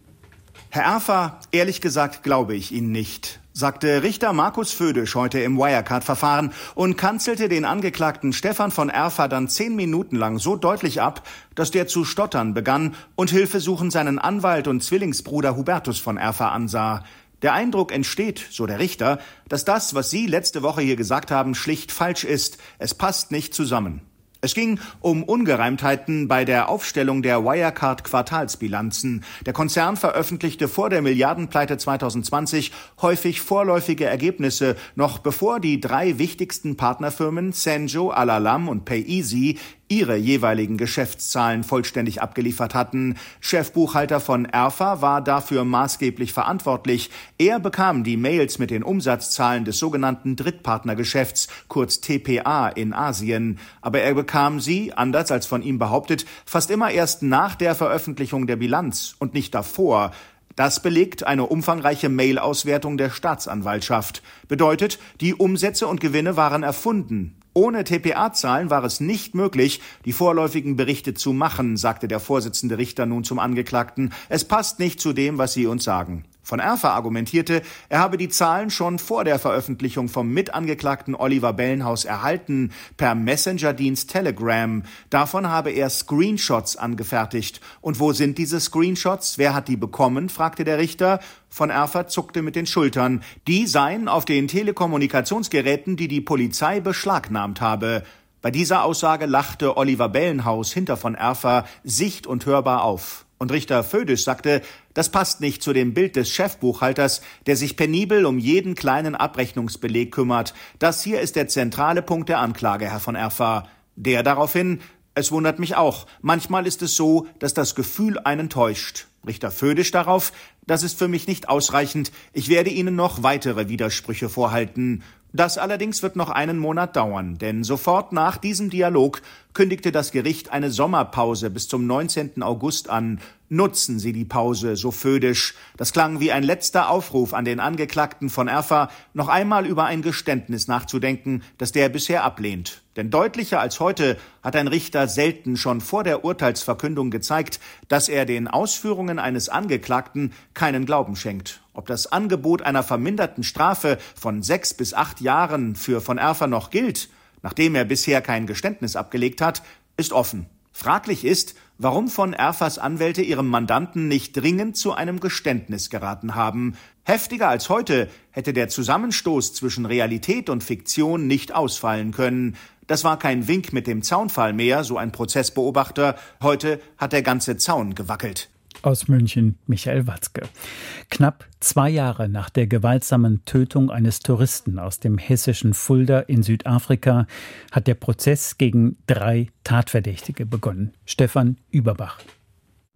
Herr Erfer, ehrlich gesagt glaube ich Ihnen nicht, sagte Richter Markus Födisch heute im Wirecard-Verfahren und kanzelte den Angeklagten Stefan von Erfer dann zehn Minuten lang so deutlich ab, dass der zu stottern begann und hilfesuchend seinen Anwalt und Zwillingsbruder Hubertus von Erfer ansah. Der Eindruck entsteht, so der Richter, dass das, was Sie letzte Woche hier gesagt haben, schlicht falsch ist. Es passt nicht zusammen. Es ging um Ungereimtheiten bei der Aufstellung der Wirecard-Quartalsbilanzen. Der Konzern veröffentlichte vor der Milliardenpleite zweitausendzwanzig häufig vorläufige Ergebnisse, noch bevor die drei wichtigsten Partnerfirmen Senjo, Alalam und PayEasy ihre jeweiligen Geschäftszahlen vollständig abgeliefert hatten. Chefbuchhalter von Erfer war dafür maßgeblich verantwortlich. Er bekam die Mails mit den Umsatzzahlen des sogenannten Drittpartnergeschäfts, kurz T P A, in Asien. Aber er bekam sie, anders als von ihm behauptet, fast immer erst nach der Veröffentlichung der Bilanz und nicht davor. Das belegt eine umfangreiche Mail-Auswertung der Staatsanwaltschaft. Bedeutet, die Umsätze und Gewinne waren erfunden. Ohne T P A-Zahlen war es nicht möglich, die vorläufigen Berichte zu machen, sagte der Vorsitzende Richter nun zum Angeklagten. Es passt nicht zu dem, was Sie uns sagen. Von Erfer argumentierte, er habe die Zahlen schon vor der Veröffentlichung vom Mitangeklagten Oliver Bellenhaus erhalten, per Messenger-Dienst Telegram. Davon habe er Screenshots angefertigt. Und wo sind diese Screenshots? Wer hat die bekommen? Fragte der Richter. Von Erfer zuckte mit den Schultern. Die seien auf den Telekommunikationsgeräten, die die Polizei beschlagnahmt habe. Bei dieser Aussage lachte Oliver Bellenhaus hinter von Erfer sicht- und hörbar auf. Und Richter Födisch sagte, das passt nicht zu dem Bild des Chefbuchhalters, der sich penibel um jeden kleinen Abrechnungsbeleg kümmert. Das hier ist der zentrale Punkt der Anklage, Herr von Erfer. Der daraufhin, es wundert mich auch, manchmal ist es so, dass das Gefühl einen täuscht. Richter Födisch darauf, das ist für mich nicht ausreichend. Ich werde Ihnen noch weitere Widersprüche vorhalten. Das allerdings wird noch einen Monat dauern, denn sofort nach diesem Dialog kündigte das Gericht eine Sommerpause bis zum neunzehnten August an. Nutzen Sie die Pause, so Födisch. Das klang wie ein letzter Aufruf an den Angeklagten von Erfer, noch einmal über ein Geständnis nachzudenken, das der bisher ablehnt. Denn deutlicher als heute hat ein Richter selten schon vor der Urteilsverkündung gezeigt, dass er den Ausführungen eines Angeklagten keinen Glauben schenkt. Ob das Angebot einer verminderten Strafe von sechs bis acht Jahren für von Erfer noch gilt, nachdem er bisher kein Geständnis abgelegt hat, ist offen. Fraglich ist, warum von Erfers Anwälte ihrem Mandanten nicht dringend zu einem Geständnis geraten haben. Heftiger als heute hätte der Zusammenstoß zwischen Realität und Fiktion nicht ausfallen können. Das war kein Wink mit dem Zaunfall mehr, so ein Prozessbeobachter. Heute hat der ganze Zaun gewackelt. Aus München Michael Watzke. Knapp zwei Jahre nach der gewaltsamen Tötung eines Touristen aus dem hessischen Fulda in Südafrika hat der Prozess gegen drei Tatverdächtige begonnen. Stefan Überbach.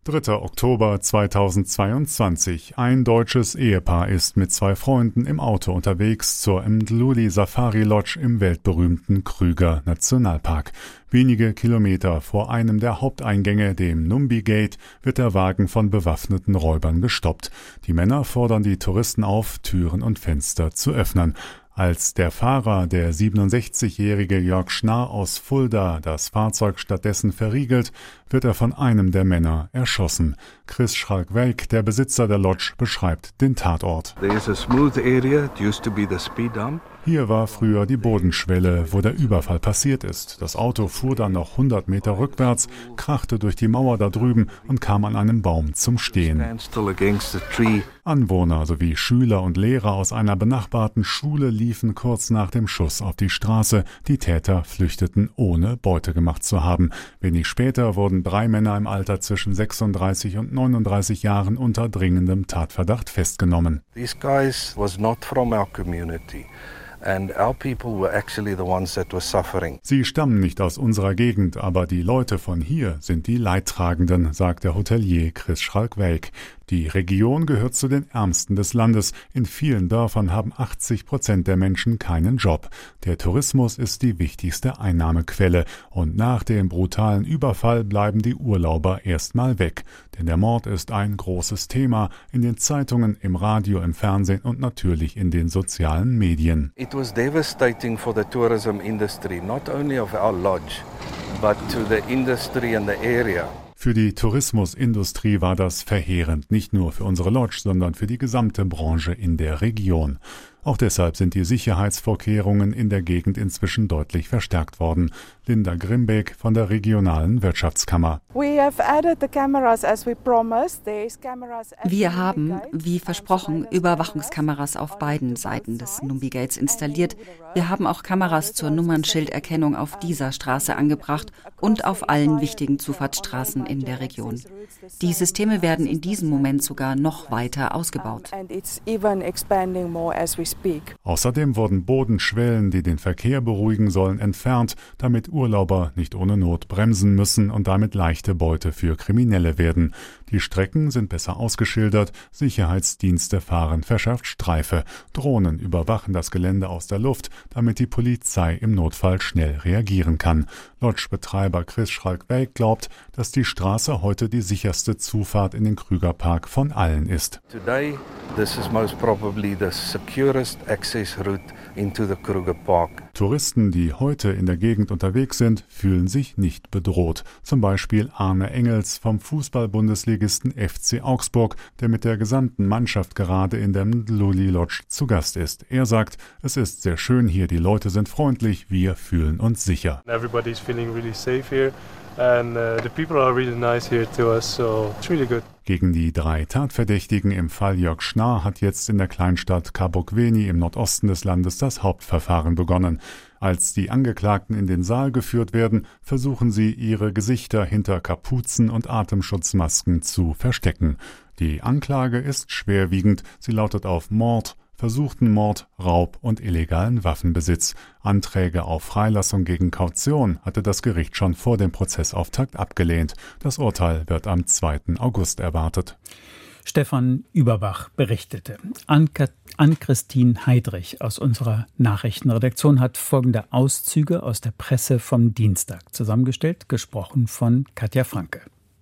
dritter Oktober zweitausendzweiundzwanzig. Ein deutsches Ehepaar ist mit zwei Freunden im Auto unterwegs zur Mdluli Safari Lodge im weltberühmten Kruger Nationalpark. Wenige Kilometer vor einem der Haupteingänge, dem Numbi Gate, wird der Wagen von bewaffneten Räubern gestoppt. Die Männer fordern die Touristen auf, Türen und Fenster zu öffnen. Als der Fahrer, der siebenundsechzigjährige Jörg Schnarr aus Fulda, das Fahrzeug stattdessen verriegelt, wird er von einem der Männer erschossen. Chris Schalkwijk, der Besitzer der Lodge, beschreibt den Tatort. Hier war früher die Bodenschwelle, wo der Überfall passiert ist. Das Auto fuhr dann noch hundert Meter rückwärts, krachte durch die Mauer da drüben und kam an einem Baum zum Stehen. Anwohner sowie Schüler und Lehrer aus einer benachbarten Schule liefen kurz nach dem Schuss auf die Straße. Die Täter flüchteten, ohne Beute gemacht zu haben. Wenig später wurden drei Männer im Alter zwischen sechsunddreißig und neununddreißig Jahren unter dringendem Tatverdacht festgenommen. These guys was not from our community. And our people were actually the ones that were suffering. Sie stammen nicht aus unserer Gegend, aber die Leute von hier sind die Leidtragenden, sagt der Hotelier Chris Schalkwijk. Die Region gehört zu den ärmsten des Landes. In vielen Dörfern haben achtzig Prozent der Menschen keinen Job. Der Tourismus ist die wichtigste Einnahmequelle. Und nach dem brutalen Überfall bleiben die Urlauber erstmal weg. Denn der Mord ist ein großes Thema in den Zeitungen, im Radio, im Fernsehen und natürlich in den sozialen Medien. It was devastating for the tourism industry, not only of our lodge, but to the industry in the area. Für die Tourismusindustrie war das verheerend, nicht nur für unsere Lodge, sondern für die gesamte Branche in der Region. Auch deshalb sind die Sicherheitsvorkehrungen in der Gegend inzwischen deutlich verstärkt worden. Linda Grimbeek von der regionalen Wirtschaftskammer. Wir haben, wie versprochen, Überwachungskameras auf beiden Seiten des Numbi Gates installiert. Wir haben auch Kameras zur Nummernschilderkennung auf dieser Straße angebracht und auf allen wichtigen Zufahrtsstraßen in der Region. Die Systeme werden in diesem Moment sogar noch weiter ausgebaut. Außerdem wurden Bodenschwellen, die den Verkehr beruhigen sollen, entfernt, damit Urlauber nicht ohne Not bremsen müssen und damit leichte Beute für Kriminelle werden. Die Strecken sind besser ausgeschildert, Sicherheitsdienste fahren verschärft Streife, Drohnen überwachen das Gelände aus der Luft, damit die Polizei im Notfall schnell reagieren kann. Lodge-Betreiber Chris Schalkwijk glaubt, dass die Straße heute die sicherste Zufahrt in den Krügerpark von allen ist. Today, this is most probably the securest access route into the Kruger Park. Touristen, die heute in der Gegend unterwegs sind, fühlen sich nicht bedroht. Zum Beispiel Arne Engels vom Fußball-Bundesligisten F C Augsburg, der mit der gesamten Mannschaft gerade in der Mdluli Lodge zu Gast ist. Er sagt, es ist sehr schön hier, die Leute sind freundlich, wir fühlen uns sicher. Everybody's feeling really safe here. And uh, the people are really nice here to us, so it's really good. Gegen die drei Tatverdächtigen im Fall Jörg Schnarr hat jetzt in der Kleinstadt Kabukwini im Nordosten des Landes das Hauptverfahren begonnen. Als die Angeklagten in den Saal geführt werden, versuchen sie, ihre Gesichter hinter Kapuzen und Atemschutzmasken zu verstecken. Die Anklage ist schwerwiegend, sie lautet auf Mord, versuchten Mord, Raub und illegalen Waffenbesitz. Anträge auf Freilassung gegen Kaution hatte das Gericht schon vor dem Prozessauftakt abgelehnt. Das Urteil wird am zweiten August erwartet. Stefan Überbach berichtete. Ann-Christine Heidrich aus unserer Nachrichtenredaktion hat folgende Auszüge aus der Presse vom Dienstag zusammengestellt, gesprochen von Katja Franke.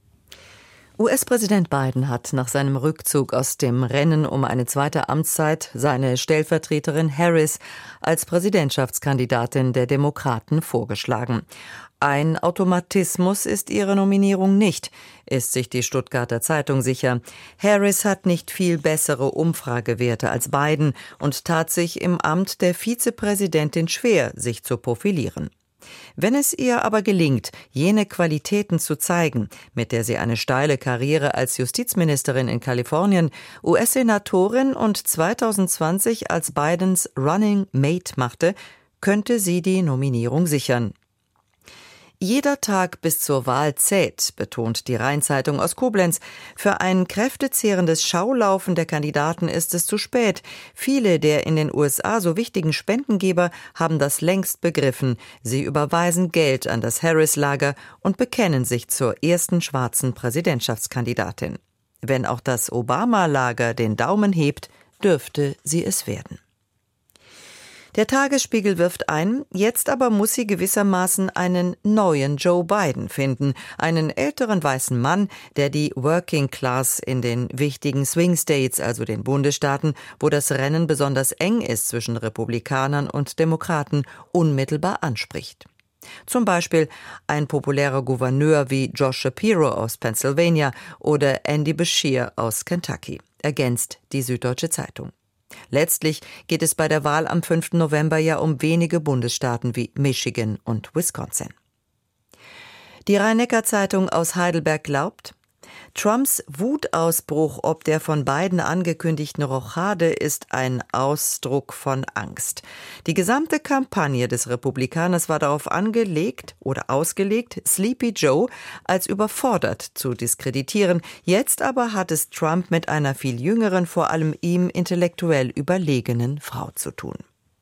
U S-Präsident Biden hat nach seinem Rückzug aus dem Rennen um eine zweite Amtszeit seine Stellvertreterin Harris als Präsidentschaftskandidatin der Demokraten vorgeschlagen. Ein Automatismus ist ihre Nominierung nicht, ist sich die Stuttgarter Zeitung sicher. Harris hat nicht viel bessere Umfragewerte als Biden und tat sich im Amt der Vizepräsidentin schwer, sich zu profilieren. Wenn es ihr aber gelingt, jene Qualitäten zu zeigen, mit der sie eine steile Karriere als Justizministerin in Kalifornien, U S-Senatorin und zweitausendzwanzig als Bidens Running Mate machte, könnte sie die Nominierung sichern. Jeder Tag bis zur Wahl zählt, betont die Rhein-Zeitung aus Koblenz. Für ein kräftezehrendes Schaulaufen der Kandidaten ist es zu spät. Viele der in den U S A so wichtigen Spendengeber haben das längst begriffen. Sie überweisen Geld an das Harris-Lager und bekennen sich zur ersten schwarzen Präsidentschaftskandidatin. Wenn auch das Obama-Lager den Daumen hebt, dürfte sie es werden. Der Tagesspiegel wirft ein, jetzt aber muss sie gewissermaßen einen neuen Joe Biden finden, einen älteren weißen Mann, der die Working Class in den wichtigen Swing States, also den Bundesstaaten, wo das Rennen besonders eng ist zwischen Republikanern und Demokraten, unmittelbar anspricht. Zum Beispiel ein populärer Gouverneur wie Josh Shapiro aus Pennsylvania oder Andy Beshear aus Kentucky, ergänzt die Süddeutsche Zeitung. Letztlich geht es bei der Wahl am fünften November ja um wenige Bundesstaaten wie Michigan und Wisconsin. Die Rhein-Neckar-Zeitung aus Heidelberg glaubt, Trumps Wutausbruch ob der von Biden angekündigten Rochade ist ein Ausdruck von Angst. Die gesamte Kampagne des Republikaners war darauf angelegt oder ausgelegt, Sleepy Joe als überfordert zu diskreditieren. Jetzt aber hat es Trump mit einer viel jüngeren, vor allem ihm intellektuell überlegenen Frau zu tun.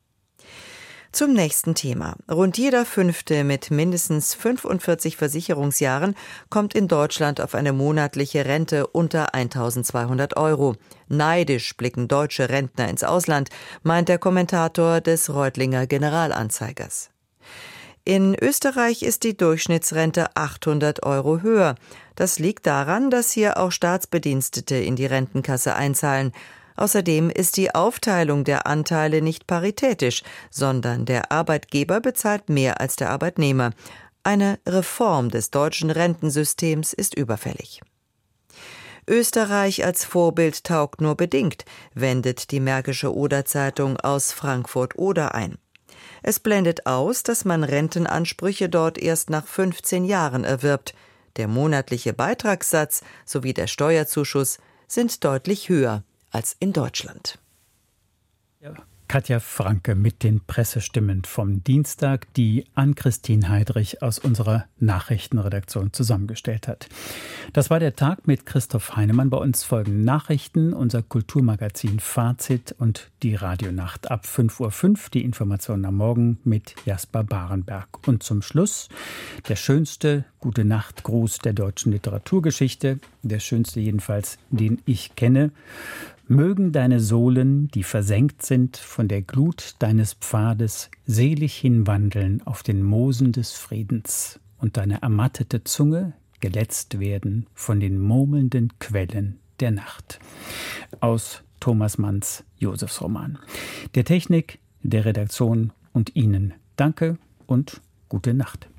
Zum nächsten Thema. Rund jeder Fünfte mit mindestens fünfundvierzig Versicherungsjahren kommt in Deutschland auf eine monatliche Rente unter eintausendzweihundert Euro. Neidisch blicken deutsche Rentner ins Ausland, meint der Kommentator des Reutlinger Generalanzeigers. In Österreich ist die Durchschnittsrente achthundert Euro höher. Das liegt daran, dass hier auch Staatsbedienstete in die Rentenkasse einzahlen. Außerdem ist die Aufteilung der Anteile nicht paritätisch, sondern der Arbeitgeber bezahlt mehr als der Arbeitnehmer. Eine Reform des deutschen Rentensystems ist überfällig. Österreich als Vorbild taugt nur bedingt, wendet die Märkische Oder-Zeitung aus Frankfurt-Oder ein. Es blendet aus, dass man Rentenansprüche dort erst nach fünfzehn Jahren erwirbt. Der monatliche Beitragssatz sowie der Steuerzuschuss sind deutlich höher als in Deutschland. Ja. Katja Franke mit den Pressestimmen vom Dienstag, die Ann-Christine Heidrich aus unserer Nachrichtenredaktion zusammengestellt hat. Das war der Tag mit Christoph Heinemann. Bei uns folgen Nachrichten, unser Kulturmagazin Fazit und die Radionacht ab fünf Uhr fünf, die Informationen am Morgen mit Jasper Barenberg. Und zum Schluss der schönste Gute-Nacht-Gruß der deutschen Literaturgeschichte, der schönste jedenfalls, den ich kenne. Mögen deine Sohlen, die versenkt sind von der Glut deines Pfades, selig hinwandeln auf den Moosen des Friedens und deine ermattete Zunge geletzt werden von den murmelnden Quellen der Nacht. Aus Thomas Manns Josefsroman. Der Technik, der Redaktion und Ihnen danke und gute Nacht.